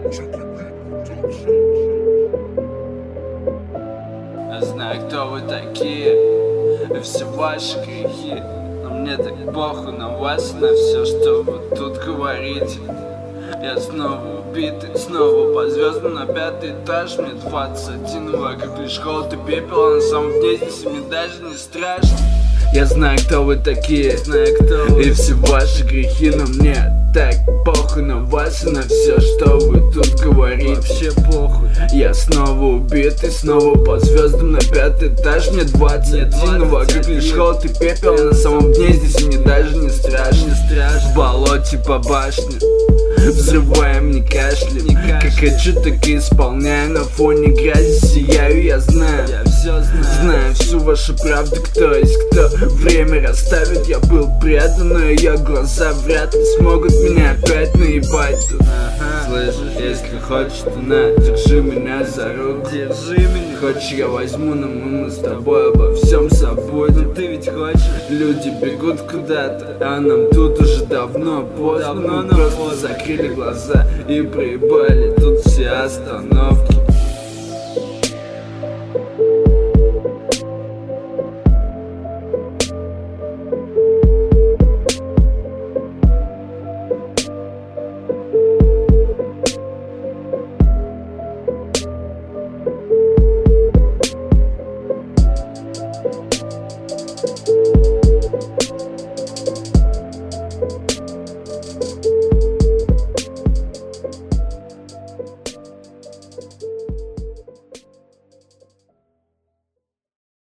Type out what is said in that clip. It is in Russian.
Я знаю, кто вы такие, и все ваши грехи. Но мне так похуй на вас и на все, что вы тут говорите. Я снова убитый, снова по звездам на 5-й этаж. Мне 21, вокруг лишь холод и пепел, а на самом дне здесь мне даже не страшно. Я знаю, кто вы такие, и все ваши грехи, но мне так похуй на вас и на все, что вы тут говорите. Вообще похуй. Я снова убитый, снова по звездам на 5-й этаж. Мне 21, вокруг лишь холод и пепел, а на самом дне здесь мне даже не страшно. В болоте по башне взрываем, не кашляем. Как хочу, так и исполняю. На фоне грязи сияю, я знаю. Знаю всю вашу правду, кто есть кто. Время расставит, я был предан, но ее глаза вряд ли смогут меня опять наебать тут. Слышишь, если хочешь, то на, держи меня за руку. Держи меня. Хочешь, я возьму, но мы с тобой обо всем забудем. Но ты ведь хочешь. Люди бегут куда-то, а нам тут уже давно поздно. Мы просто закрыли глаза и проебали тут все остановки.